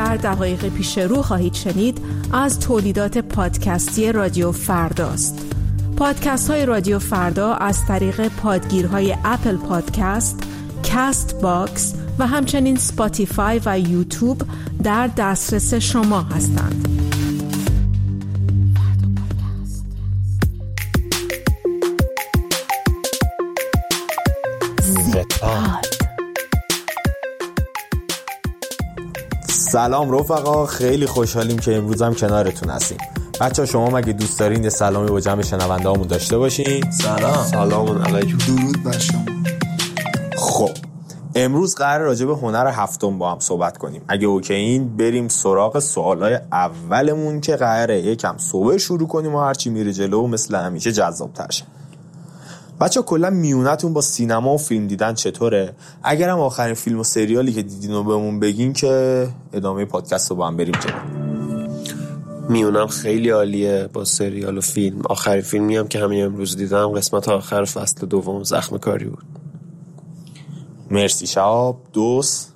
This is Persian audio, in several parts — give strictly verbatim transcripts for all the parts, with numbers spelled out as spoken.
در دقایق پیش رو خواهید شنید از تولیدات پادکستی رادیو فرداست. پادکست های رادیو فردا از طریق پادگیرهای اپل پادکست، کست باکس و همچنین سپاتیفای و یوتیوب در دسترس شما هستند. سلام رفقا، خیلی خوشحالیم که امروز هم کنارتون هستیم. بچه ها شما مگه دوست دارین یه سلامی با جمع شنونده هامون داشته باشین؟ سلام سلام علیکم. درود بر شما. خب امروز قرار راجع به هنر هفتم با هم صحبت کنیم. اگه اوکی این بریم سراغ سوالای اولمون که قراره یکم صحبت شروع کنیم و هرچی میره جلو مثل همیشه جذاب‌تر شه. بچه ها کلا میونتون با سینما و فیلم دیدن چطوره؟ اگرم آخرین فیلم و سریالی که دیدین رو بهمون بگین که ادامه پادکست رو با هم بریم جلو. میونم خیلی عالیه با سریال و فیلم. آخرین فیلمی هم که همین امروز دیدم قسمت آخر فصل دوم زخم کاری بود. مرسی. شهاب دوست؟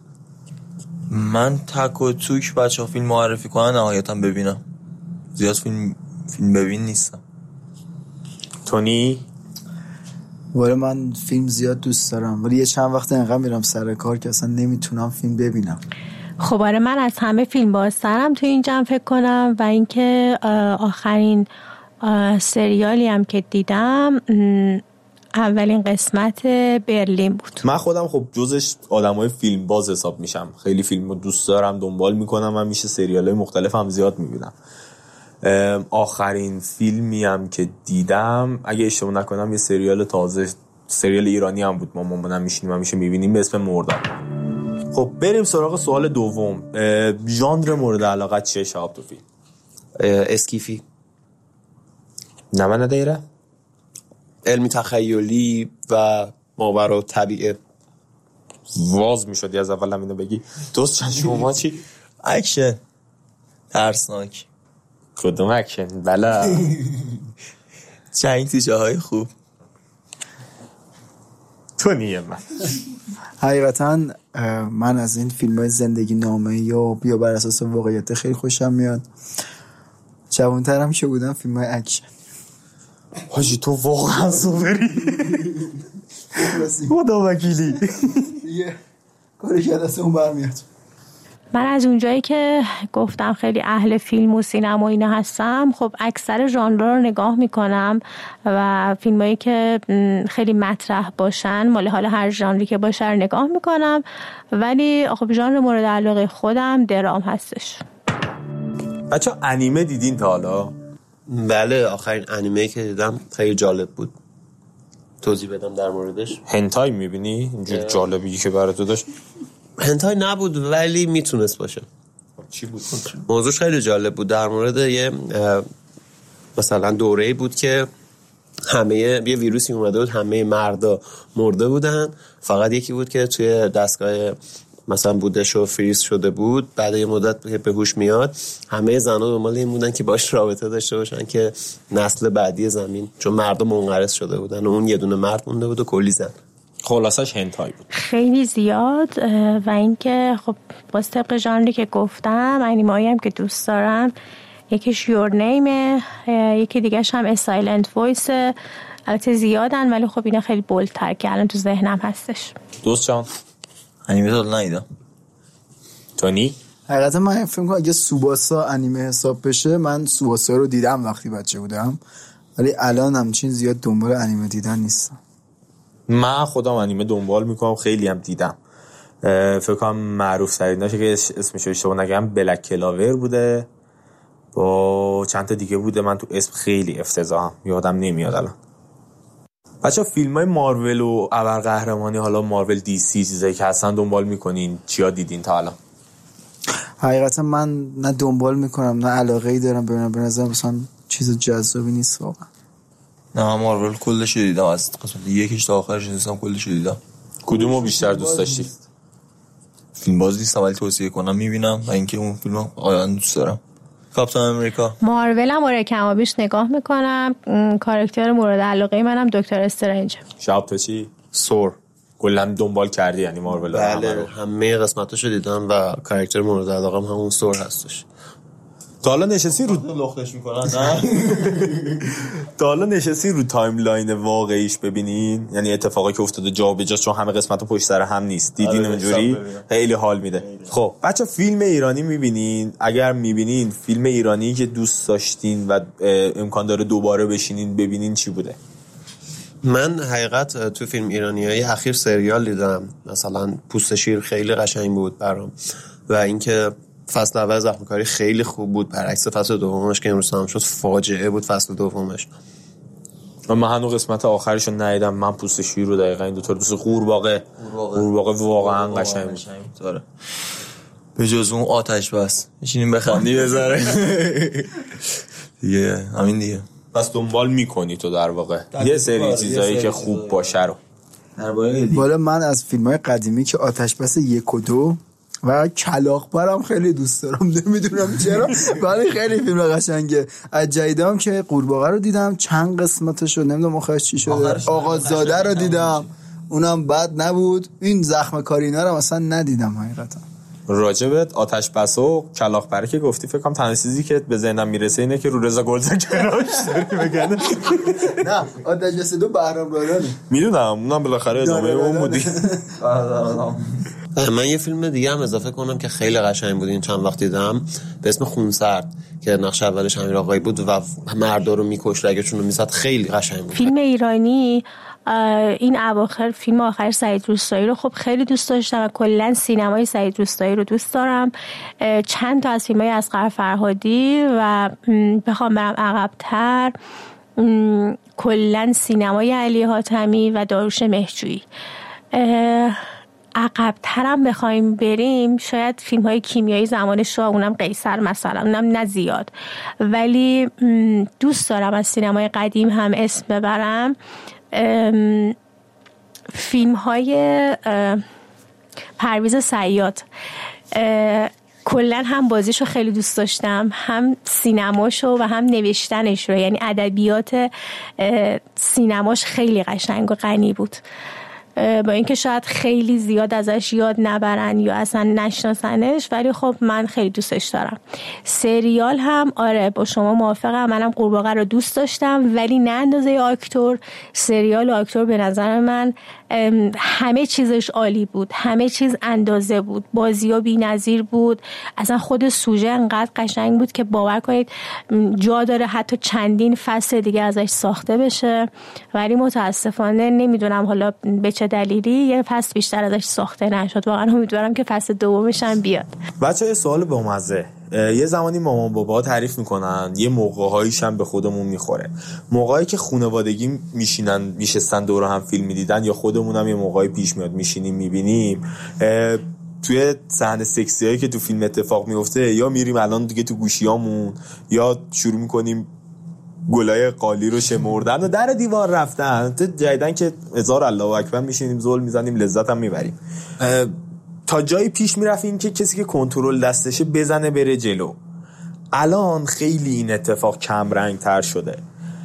من تک و توک بچه ها فیلم معرفی کنن نهایتا ببینم. زیاد فیلم فیلم ببین نیستم. تونی؟ ولی من فیلم زیاد دوست دارم ولی یه چند وقت انقدر میرم سر کار که اصلا نمیتونم فیلم ببینم. خب آره، من از همه فیلم بازترم تو این جمع فکر کنم و اینکه آخرین سریالی هم که دیدم اولین قسمت برلین بود. من خودم خب جزش آدمای فیلم باز حساب میشم. خیلی فیلم رو دوست دارم، دنبال میکنم و میشه سریالای مختلف هم زیاد میبینم. آخرین فیلمی هم که دیدم اگه اشتباه نکنم یه سریال تازه، سریال ایرانی هم بود، ما مامانم میشینیم همیشه میبینیم به اسم مرداب. خب بریم سراغ سوال دوم. ژانر مورد علاقت چیه شهاب تو فیلم؟ اسکیفی، نمانه دایره، علمی تخیلی و ماورا طبیعه. واز میشدی از اول هم اینو بگی. دوست چند شما چی؟ اکشن ترسناک. کدوم اکشن؟ بله چنگ تو جاهای خوب. تو نیه. من حقیقتا من از این فیلم های زندگی نامه یا بیا بر اساس واقعیت خیلی خوشم میاد. جوانترم که بودم فیلم های اکشن. حاجی تو واقعا سوپری. خدا وکیلی یه کاری که دست اون برمیاد. من از اونجایی که گفتم خیلی اهل فیلم و سینما اینا هستم، خب اکثر ژانرها رو نگاه میکنم و فیلمایی که خیلی مطرح باشن، مال حالا هر ژانری که باشه رو نگاه میکنم، ولی خب ژانر مورد علاقه خودم درام هستش. بچه انیمه دیدین تا حالا؟ بله، آخرین انیمه که دیدم خیلی جالب بود. توضیح بدم در موردش؟ هنتای میبینی؟ اینجور جالبی که برای تو داشت؟ هنتای نبود ولی میتونست باشه. چی بود؟ موضوعش خیلی جالب بود. در مورد یه مثلا دوره‌ای بود که همه یه ویروسی اومده بود، همه مردا مرده بودن، فقط یکی بود که توی دستگاه مثلا بودش و فریز شده بود. بعد یه مدت که به هوش میاد همه زن‌ها دنبال این بودن که باش رابطه داشته باشن که نسل بعدی زمین، چون مردا منقرض شده بودن و اون یه دونه مرد مونده بود و کلی زن. خلاصش هنتای بود خیلی زیاد. و اینکه خب باز طبق ژانری که گفتم انیمه‌ای هم که دوست دارم، یکیش یور نیمه، یکی دیگه‌ش هم سایلنت وایس. البته زیادن ولی خب اینا خیلی بولدتر که الان تو ذهنم هستش. دوست جان انیمه تا ندیدم. تونی؟ حقیقتا من فکر کنم اگه سوباسا انیمه حساب بشه، من سوباسا رو دیدم وقتی بچه بودم ولی الان همچین زیاد دنبال انیمه دیدن نیستم. من خودم انیمه دنبال میکنم، خیلی هم دیدم. فکر کنم معروف ترین داشه که اسمش رو اشتباه نگم بلک کلاور بوده، با چند تا دیگه بوده، من تو اسم خیلی افتضاحم یادم نمیاد الان. بچه فیلم های مارول و ابرقهرمانی، حالا مارول دی سی چیزایی که هستن دنبال میکنین؟ چیا دیدین تا الان؟ حقیقتا من نه دنبال میکنم نه علاقه‌ای دارم ببینم. به نظر مثلا چیز جذابی نیست واقعا. نه مارول کلش دیدم، از قسمت یکیش تا آخرش دیدم کلش دیدم. کدومو بیشتر دوست داشتی؟ فیلم باز نیستم ولی توصیه کنم میبینم و اینکه اون فیلمو آیان دوست دارم. کاپیتان امریکا. مارول هم آره کم و بیش نگاه میکنم. کاراکتر مورد علاقه منم دکتر استرنج. شب تو چی؟ سور. کلا دنبال کردی یعنی مارول؟ بله همه قسمتاشو دیدم و کاراکتر مورد علاقه‌م همون ثور هستش. تا حالا نشستی رو لختش میکنن نه تا حالا نشستی رو تایملاین واقعیش ببینین، یعنی اتفاقی که افتاده جا به جا، چون همه قسمت‌ها پشت سر هم نیست، دیدین اونجوری خیلی حال میده. خب بچا فیلم ایرانی میبینین؟ اگر میبینین فیلم ایرانی که دوست داشتین و امکان داره دوباره بشینین ببینین چی بوده؟ من حقیقت تو فیلم ایرانیای اخیر سریال دیدم، مثلا پوست شیر خیلی قشنگ بود برام و اینکه فصل اول زخمکاری خیلی خوب بود برعکس فصل دومش که امروز هم شد فاجعه بود فصل دومش. من هنوز قسمت آخرش رو ندیدم. من پوست شیر رو دقیقاً این دو تا دوست قورباغه قورباغه واقعا قشنگ بود. به جز اون آتش بس میشینیم بخندی بذاره دیگه همین دیگه. پس دنبال میکنی تو در واقع یه سری چیزایی که خوب باشه رو. بالا من از فیلم‌های قدیمی که آتش بس یک و دو و کلاغ برام خیلی دوست دارم، نمیدونم چرا ولی خیلی فیلم قشنگه. از جدیدام که قورباغه رو دیدم چند قسمتش رو نمیدونم آخرش چی شده. آقازاده رو دیدم اونم بد نبود. این زخم کاری اینا رو مثلا ندیدم حقیقتا. راجبت آتش بس و کلاغ پره که گفتی فکر کنم تنها چیزی که به ذهنم میرسه اینه که رو رضا گلزکراش داری بگن. نه آتش بس دو بهرام رادانه میدونم اونم بالاخره ادامه اون بودی. من یه فیلم دیگه هم اضافه کنم که خیلی قشنگ بود این چند وقت دیدم به اسم خونسرد که نقش اولش امیر آقایی بود و مردا رو میکشت رگشون رو میزد. خیلی قشنگ بود. فیلم ایرانی این اواخر فیلم آخر سعید روستایی رو خب خیلی دوست داشتم و کلا سینمای سعید روستایی رو دوست دارم. چند تا از فیلمای اصغر فرهادی و بخوام برم عقب‌تر کلا سینمای علی حاتمی و داریوش مهرجویی. عقب‌ترم بخوایم بریم شاید فیلم‌های کیمیایی زمان شاه، اونم قیصر مثلا، اونم نه زیاد ولی دوست دارم از سینمای قدیم هم اسم ببرم. فیلم‌های پرویز صیاد کلا هم بازیشو خیلی دوست داشتم، هم سینماشو و هم نوشتنش رو، یعنی ادبیات سینماش خیلی قشنگ و غنی بود. با اینکه شاید خیلی زیاد ازش یاد نبرن یا اصلا نشناسنش ولی خب من خیلی دوستش دارم. سریال هم آره با شما موافقم، منم قورباغه رو دوست داشتم ولی نه اندازه آکتور. سریال و آکتور به نظر من همه چیزش عالی بود، همه چیز اندازه بود، بازی‌ها بی‌نظیر بود، اصلا خود سوژه انقدر قشنگ بود که باور کنید جا داره حتی چندین فصل دیگه ازش ساخته بشه ولی متاسفانه نمیدونم حالا به چه دلیلی یه فصل بیشتر ازش ساخته نشد. واقعا امیدوارم که فصل دومش هم بیاد. بچه‌ها یه سوال بامزه، یه زمانی مامان بابا تعریف میکنن یه موقع‌هایش هم به خودمون میخوره، موقعی که خانوادگی میشینن میشستن دور هم فیلم میدیدن یا خودمون هم یه موقعی پیش میاد میشینیم میبینیم توی صحنه سکسی هایی که تو فیلم اتفاق میفته یا میریم الان دیگه تو گوشیامون یا شروع میکنیم گلای قالی رو شمردن و در دیوار رفتن. جدیدن که هزار الله اکبر میشینیم زل میزنیم لذت هم میبریم. تا جایی پیش میرفتیم که کسی که کنترل دستشه بزنه بره جلو. الان خیلی این اتفاق کم رنگ تر شده.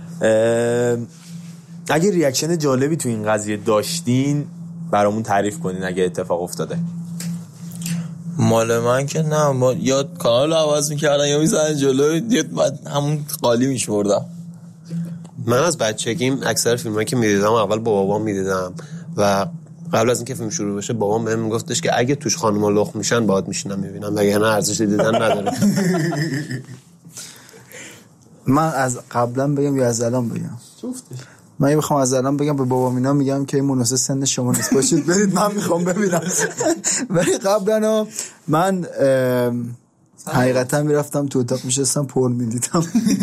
اگه ریاکشن جالبی تو این قضیه داشتین برامون تعریف کنین اگه اتفاق افتاده. مال من که نه، ما یا کانال عوض میکردن یا میزنن جلو یا همون قالی میشوردم. من از بچگیم اکثر فیلمایی که میدیدم اول با بابام میدیدم و قبل از اینکه فیلم شروع بشه بابام بهم میگفتش که اگه توش خانوما لخت میشن باهات میشینم میبینم وگرنه ارزش دیدن نداره. من از قبلا بگم یا از الان بگم؟ من میخوام از الان بگم به بابام اینا میگم که مناسب سن شما نیست باشید برید من میخوام ببینم. ولی قبلا من حقیقتا میرفتم تو اتاق میشستم پر میدیدم.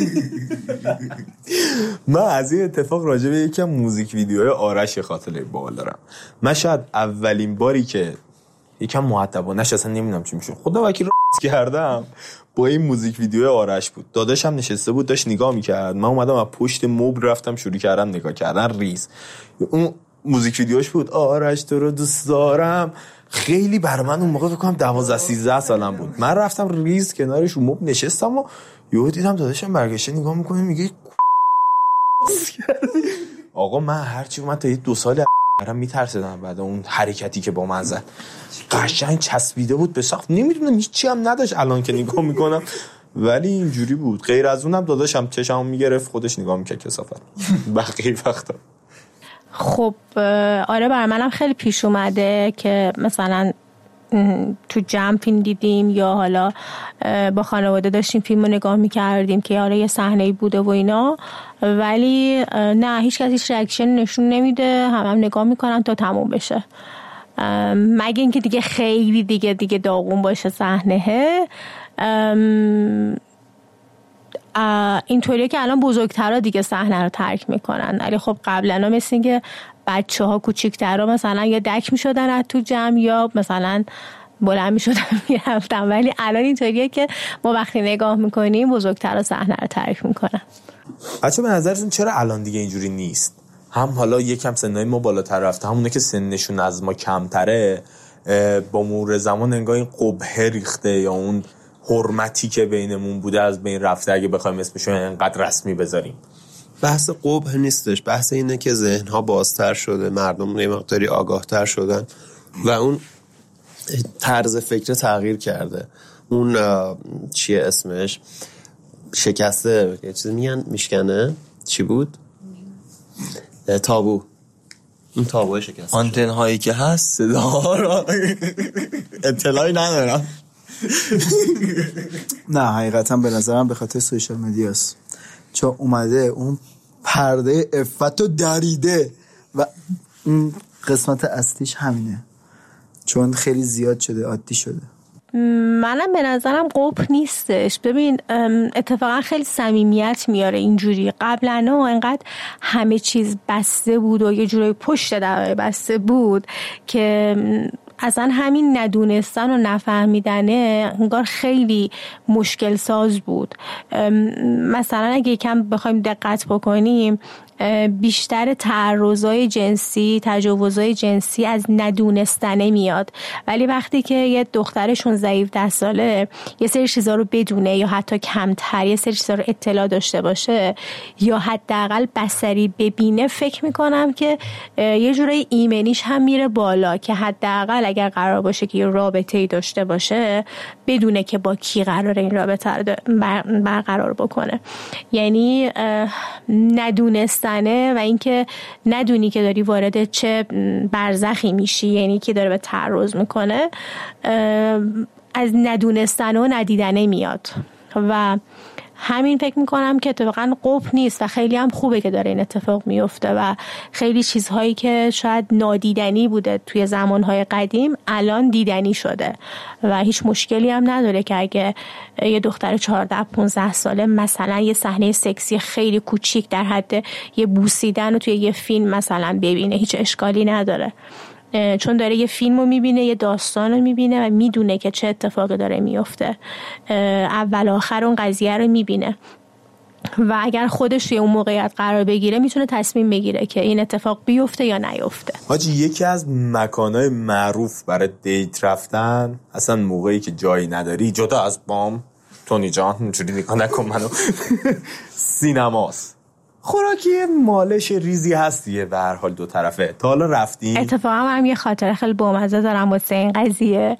من از این اتفاق راجع به یکم موزیک ویدیوهای آرش خاطره باحال دارم. من شاید اولین باری که یکم مؤدبانه نش اصلا نمیدونم چی میشه خدا وکیل کردم با این موزیک ویدیو آرش بود. داداشم نشسته بود داشت نگاه میکرد، من اومدم از پشت مبل رفتم شروع کردم نگاه کردن ریز. اون موزیک ویدیوش بود آرش تو رو دوست دارم. خیلی برای من اون موقع فکر کنم دوازده سیزده سالم بود. من رفتم ریز کنارش رو مبل نشستم و یهو دیدم داداشم برگشته نگاه میکنه میگه آقا من هرچی اومد تا یه دو سال برام میترسیدم بعد اون حرکتی که با من زد قشنگ چسبیده بود به سقف. نمیدونم هیچی هم نداشت الان که نگاه میکنم، ولی اینجوری بود. غیر از اونم داداشم چشمو میگرفت خودش نگاه میکرد کثافت بقیه وقتا. خب آره برای منم خیلی پیش اومده که مثلا تو جمع فیلم دیدیم یا حالا با خانواده داشتیم فیلم رو نگاه میکردیم که آره یه صحنه‌ای بوده و اینا، ولی نه هیچ کسی هیچ ریاکشن نشون نمیده، هم هم نگاه میکنن تا تموم بشه، مگه اینکه دیگه خیلی دیگه دیگه داغون باشه صحنه. اینطوریه که الان بزرگترها دیگه صحنه رو ترک میکنن، ولی خب قبلا مثل اینکه بچه ها کوچیک‌ترها مثلا یا دک میشدن از تو جمع یا مثلا بلند میشدن میرفتن، ولی الان اینطوریه که ما وقتی نگاه میکنیم بزرگترها صحنه رو ترک میکنن. بچه به نظرتون چرا الان دیگه اینجوری نیست؟ هم حالا یکم سنای ما بالاتر رفته، همونه که سنشون از ما کمتره با مرور زمان انگار این قبه ریخته یا اون حرمتی که بینمون بوده از بین رفته، اگه بخوایم اسمشو انقدر رسمی بذاریم. بحث قبح نیستش، بحث اینه که ذهنها بازتر شده، مردم یه مقداری آگاهتر شدن و اون طرز فکر تغییر کرده. اون چیه اسمش شکسته یه چیزی میگن میشکنه، چی بود؟ تابو. اون تابوی شکسته، آنتن هایی که هست صدا را اطلاعی ندارم. نه حقیقتا به نظرم به خاطر سوشال مدیاست، چون اومده اون پرده عفتو دریده و اون قسمت اصلیش همینه، چون خیلی زیاد شده، عادی شده. منم به نظرم قبح نیستش. ببین اتفاقا خیلی صمیمیت میاره اینجوری. قبلا انقدر همه چیز بسته بود و یه جوری پشت در بسته بود که اصلا همین ندونستن و نفهمیدنه انگار خیلی مشکل ساز بود. مثلا اگه یکم بخوایم دقت بکنیم بیشتر تعرضای جنسی، تجاوزای جنسی از ندونستنه میاد، ولی وقتی که یه دخترشون ضعیف ده ساله یه سری چیزا رو بدونه یا حتی کمتر یه سری چیزا رو اطلاع داشته باشه یا حداقل بصری ببینه، فکر میکنم که یه جورای ایمنیش هم میره بالا که حداقل اگر قرار باشه که یه رابطه‌ای داشته باشه بدونه که با کی قراره این رابطه رو برقرار بکنه. یعنی ندونست و اینکه ندونی که داری وارد چه برزخی میشی، یعنی که داره به تعرض میکنه، از ندونستن و ندیدنه میاد و همین فکر میکنم که اتفاقا قبح نیست و خیلی هم خوبه که داره این اتفاق میفته و خیلی چیزهایی که شاید نادیدنی بوده توی زمانهای قدیم الان دیدنی شده و هیچ مشکلی هم نداره که اگه یه دختر چهارده پانزده ساله مثلا یه صحنه سکسی خیلی کوچیک در حد یه بوسیدن رو توی یه فیلم مثلا ببینه، هیچ اشکالی نداره، چون داره یه فیلم رو میبینه، یه داستان رو میبینه و میدونه که چه اتفاقی داره میفته، اول آخر اون قضیه رو میبینه و اگر خودش توی اون موقعیت قرار بگیره میتونه تصمیم بگیره که این اتفاق بیفته یا نیفته. حاجی یکی از مکانهای معروف برای دیت رفتن، اصلا موقعی که جایی نداری جدا از بام، تونی جان اینجوری نگاه نکن منو، سینماست. خوراکی مالش ریزی هست دیگه به هر حال دو طرفه. تا حالا رفتین؟ اتفاقا هم یه خاطره خیلی بامزه دارم واسه این قضیه.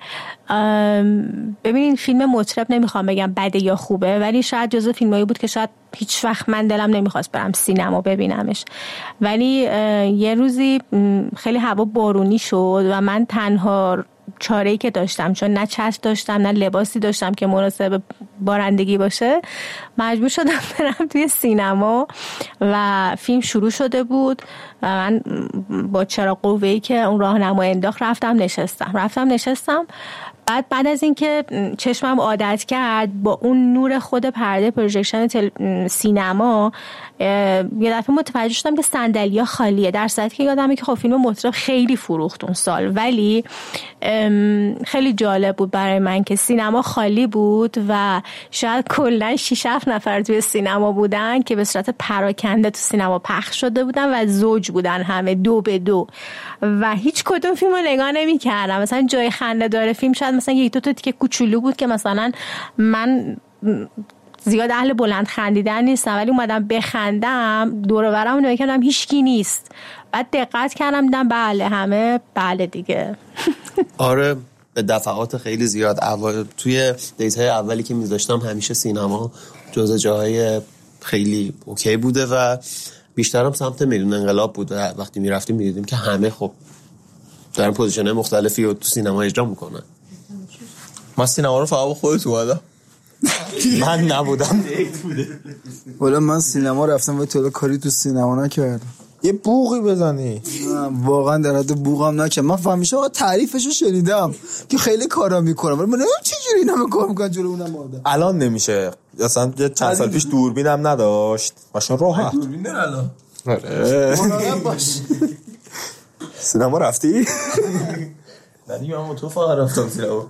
ببینین فیلم مطرب نمیخوام بگم بده یا خوبه، ولی شاید جزو فیلمایی بود که شاید هیچ وقت من دلم نمیخواست برم سینما ببینمش، ولی یه روزی خیلی هوا بارونی شد و من تنها چاره‌ای که داشتم، چون نه چتر داشتم نه لباسی داشتم که مناسب بارندگی باشه، مجبور شدم برم توی سینما و فیلم شروع شده بود و من با چراغ قوه‌ای که اون راهنما انداخت رفتم نشستم رفتم نشستم بعد بعد از اینکه چشمم عادت کرد با اون نور خود پرده پروژکشن تل... سینما، یه دفعه متوجه شدم که صندلی‌ها خالیه، در صورتی که یادمه که خب فیلم مطرب خیلی فروخت اون سال، ولی خیلی جالب بود برای من که سینما خالی بود و شاید کلا شش هفت نفر توی سینما بودن که به صورت پراکنده تو سینما پخش شده بودن و زوج بودن، همه دو به دو و هیچ کدوم فیلمو نگاه نمی‌کردم. مثلا جای خنده داره فیلم شاید مثلا یک دو تا تیکه کوچولو بود که مثلا من زیاد اهل بلند خندیدن نیستم، ولی اومدم بخندم دور و برم نگاه کردم هیچکی نیست، بعد دقت کردم دیدم بله همه بله دیگه. آره به دفعات خیلی زیاد اول توی دیتای اولی که میذاشتم همیشه سینما جزء جاهای خیلی اوکی بوده و بیشترم سمت میدون انقلاب بود و وقتی میرفتیم میدیدیم که همه خب دارن پوزیشن‌های مختلفی رو تو سینما اجرا میکنن. من سینما رو فقط با خودت اومدم. من نبودم. والا من سینما رفتم و تو کاری تو سینما نکردم. یه بوقی بزنی. واقعا در حد بوقم نکردم. من فهمیدم آقا تعریفشو شنیدم که خیلی کارا میکنم ولی من نمیدونم چه جوری اینا کار میکنن جلو اونم آدم. الان نمیشه. اصلا چند سال پیش دوربینم نداشت. ماشین راحت. دوربین داره الان. آره. مراقب باش. سینما رفتی؟ نه من تو فقط رفتم سینما.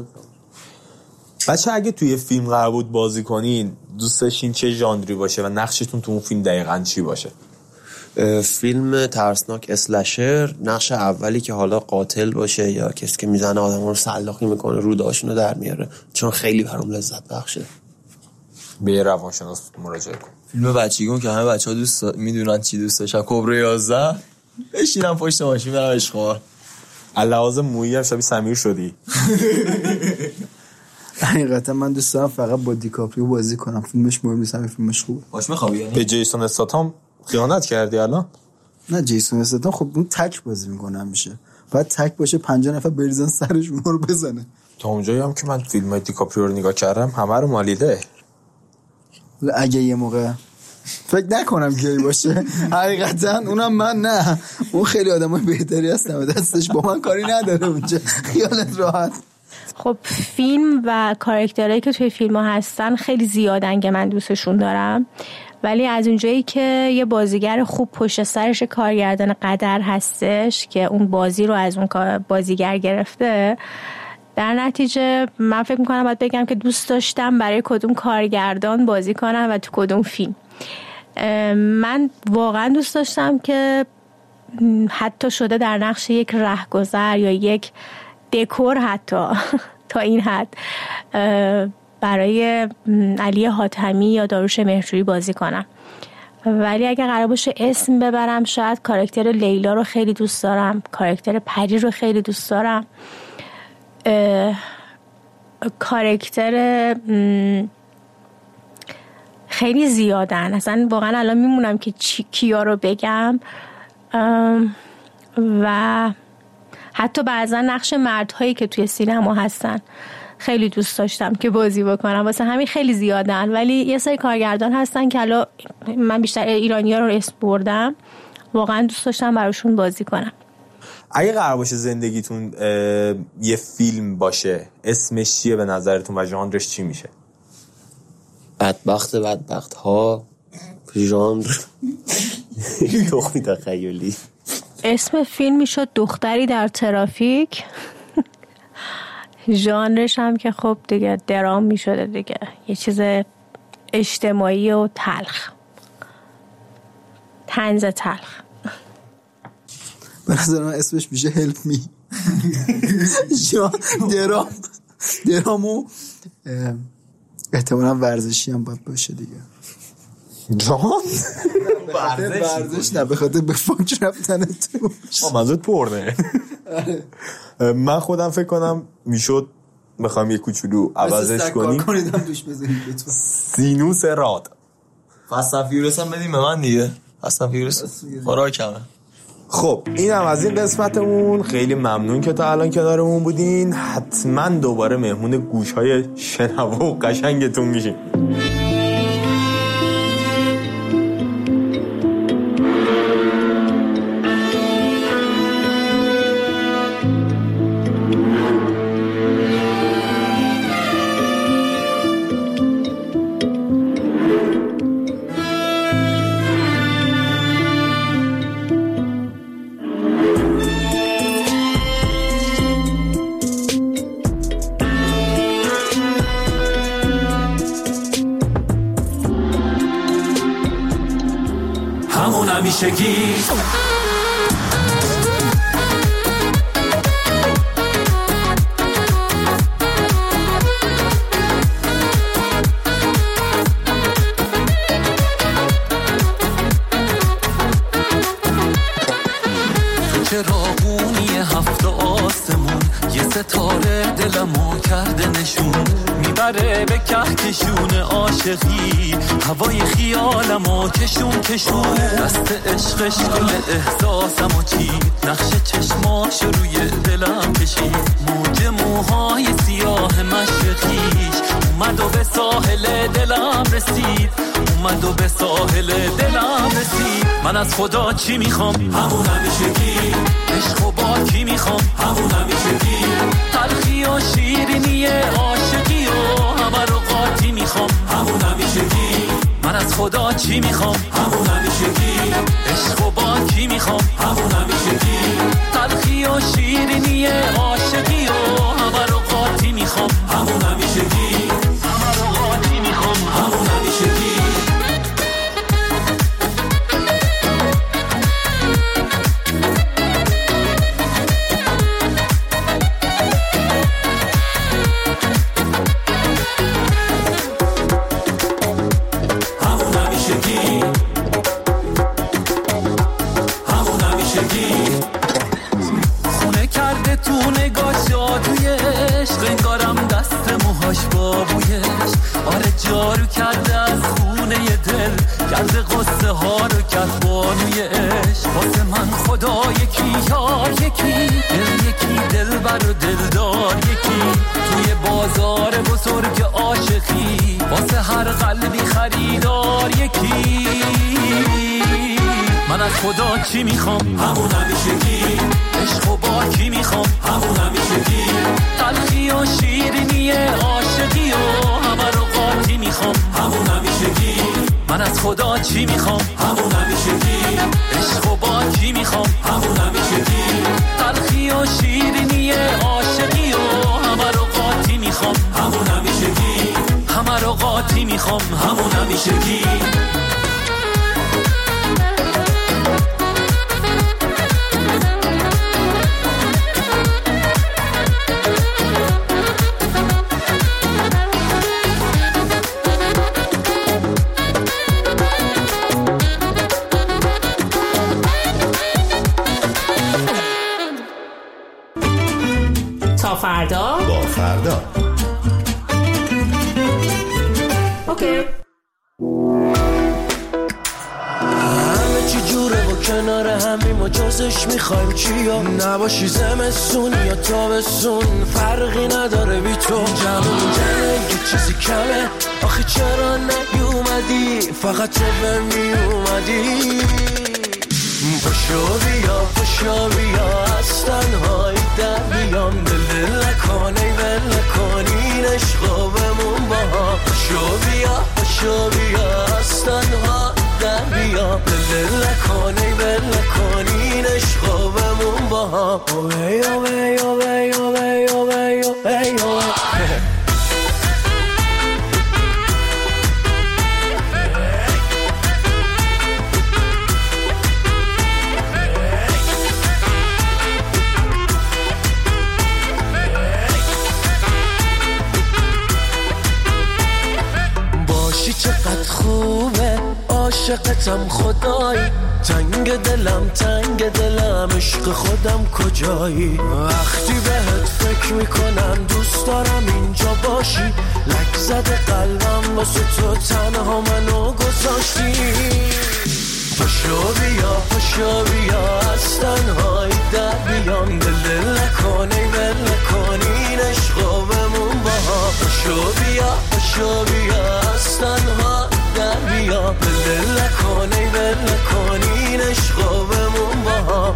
بچه اگه توی فیلم قرار بود بازی کنین دوست داشتین چه ژانری باشه و نقشتون تو اون فیلم دقیقاً چی باشه؟ فیلم ترسناک اسلشر، نقش اولی که حالا قاتل باشه یا کسی که میزنه آدم رو سلاخی میکنه روداشون رو در میاره، چون خیلی برام لذت بخشه. به روانشناس مراجعه کن. فیلم بچگیمون که همه بچه‌ها دوست میدونن چی دوست داشتن، کبرا یازده، بشینم پشت ماشین برم اشغال. علاوه مویی هم شبیه سمیر شدی. حقیقتا من دوست دارم فقط با دیکاپریو بازی کنم، فیلمش مهم نیست، همین فیلمش خوبه. باش میخوابی؟ به جیسون استاتام خیانت کردی الان؟ نه جیسون استاتام خب اون تک بازی میکنه میشه، باید تک باشه پنجاه نفر بریزن سرش اونها رو بزنه. تا اونجایی هم که من فیلم دیکاپریو رو نگاه کردم همه رو مالیده. اگه یه موقع فکر نکنم گیری باشه حقیقتا اونم من نه، اون خیلی آدمای بهتری هستن دستش با من کاری نداره اونجا، خیالت راحت. خب فیلم و کاراکترهایی که توی فیلم ها هستن خیلی زیادن که من دوستشون دارم، ولی از اونجایی که یه بازیگر خوب پشت سرش کارگردان قدر هستش که اون بازی رو از اون بازیگر گرفته، در نتیجه من فکر میکنم باید بگم که دوست داشتم برای کدوم کارگردان بازی کنم و تو کدوم فیلم. من واقعا دوست داشتم که حتی شده در نقش یک رهگذر یا یک دکور حتی تا این حد برای علی حاتمی یا داریوش مهرجویی بازی کنم، ولی اگه قرار باشه اسم ببرم شاید کاراکتر لیلا رو خیلی دوست دارم، کاراکتر پری رو خیلی دوست دارم، کاراکتر خیلی زیادن اصلا واقعا الان میمونم که چی کیا رو بگم، و حتی بعضا نقش مردهایی که توی سینما هستن خیلی دوست داشتم که بازی بکنم، واسه همین خیلی زیادن، ولی یه سری کارگردان هستن که الان من بیشتر ایرانی‌ها رو اسم بردم، واقعا دوست داشتم براشون بازی کنم. اگه قرار باشه زندگیتون یه فیلم باشه اسمش چیه به نظرتون و ژانرش چی میشه؟ بدبخت بدبخت ها، ژانر تخمی تخیلی. اسم فیلم میشد دختری در ترافیک، ژانرش هم که خب دیگه درام میشده دیگه، یه چیز اجتماعی و تلخ، طنز تلخ. به نظر من اسمش میشه هلپ می. درام درامو احتمالا ورزشی هم باید باشه دیگه. جان؟ ورزش نه، به خاطر به فانک رفتن توش. منظورت پرنه. من خودم فکر کنم میشد بخوام یه کوچولو عوضش کنیم سینوس راد. فاست فیورس هم بدیم به من دیگه. فاست فیورس خوراکمه. خب این هم از این قسمتمون، خیلی ممنون که تا الان کنارمون بودین. حتما دوباره مهمون گوش‌های شنوا و قشنگتون میشیم. همیشگی بالاخره به کهکشون عاشقی هوای خیالمو کشون کشون دست عشقش گل احساسمو چید نقش چشماشو روی دلم کشید موج موهای سیاه مشرقیش اومد و به ساحل دلم رسید اومد و به ساحل دلم رسید من از خدا چی میخوام همون همیشگی عشق و با کی میخوام همون همیشگی تلخی و شیرینی عاشقی و همه رو قاطی میخوام همون همیشگی من از خدا چی میخوام همون همیشگی عشق و با کی میخوام همون همیشگی تلخی و شیرینی عاشقی و همه رو قاطی میخوام همون همیشگی همه رو قاطی میخوام همون همیشگی جارو کرده از خونه دل کرده قصه ها رو کرد بانوی عشق واسه من خدا یکی یار یکی دل یکی دل بر و دلدار یکی توی بازار بزرگ عاشقی واسه هر قلبی خریدار یکی من از خدا چی میخوام همون همیشگی عشق و با کی میخوام همون همیشگی تلخی و شیرینی عاشقی و همه رو قاطی میخوام همون همیشگی من از خدا چی میخوام همون همیشگی عشق و با کی میخوام همون همیشگی تلخی و شیرینی عاشقی و همه رو قاطی میخوام همون همیشگی همه رو قاطی میخوام همون همیشگی فردا با فردا اوکی همه چی جوره و کنار همیم و جزش میخوایم چیا نباشی زمستون یا تابستون فرقی نداره بی تو جمعون جنه یه چیزی کمه آخه چرا نیومدی فقط تو به میومدی پشو بیا پشو بیا از تنهایی در بیام دل دل نکنی ول نکنین عشقا بمون با هم پشو بیا پشو بیا از تنها در بیام دل دل نکنی ول نکنین عشقا بمون با هم اوه اوه اوه اوه اوه اوه اوه چقدر خوبه عاشقتم خدایی تنگ دلم تنگ دلم عشق خودم کجایی وقتی بهت فکر میکنم دوست دارم اینجا باشی لک زده قلبم واسه تو تنها منو گذاشتی پشو بیا پشو بیا از تنهایی در بیام دل دل نکنی ول نکنین عشقا بمون با هم پشو بیا پشو بیا از تنها در بیام دل دل نکنی ول نکنین عشقا بمون با هم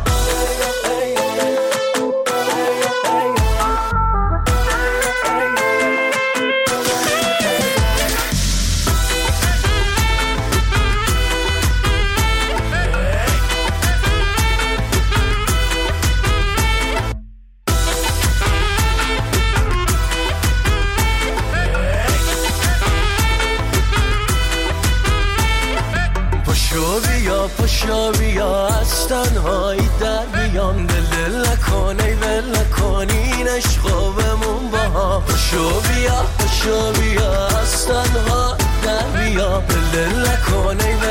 پشو بیا از تنهایی در بیام دل دل نکنی ول نکنین عشقا بمون با هم پشو بیا پشو بیا از تنها در بیام دل دل نکنی